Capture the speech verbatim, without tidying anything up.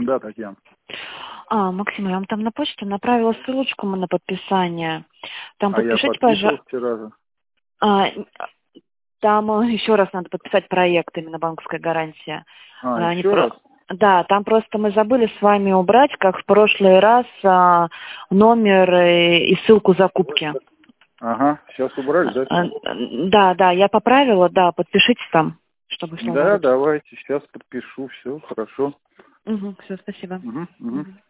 Да, Татьяна. А, Максим, я вам там на почту направила ссылочку на подписание. Там А я подпишите, подписывал пожалуйста. вчера же. А, там э, еще раз надо подписать проект, именно банковская гарантия. А, А, не еще про- раз? Да, там просто мы забыли с вами убрать, как в прошлый раз, а, номер и, и ссылку закупки. Ага, сейчас убрали, да? А, всё? Да, да, я поправила, да, подпишитесь там, чтобы шло на Да, руки. давайте, сейчас подпишу, все, хорошо. Угу, все, спасибо. Угу, угу. Мгм.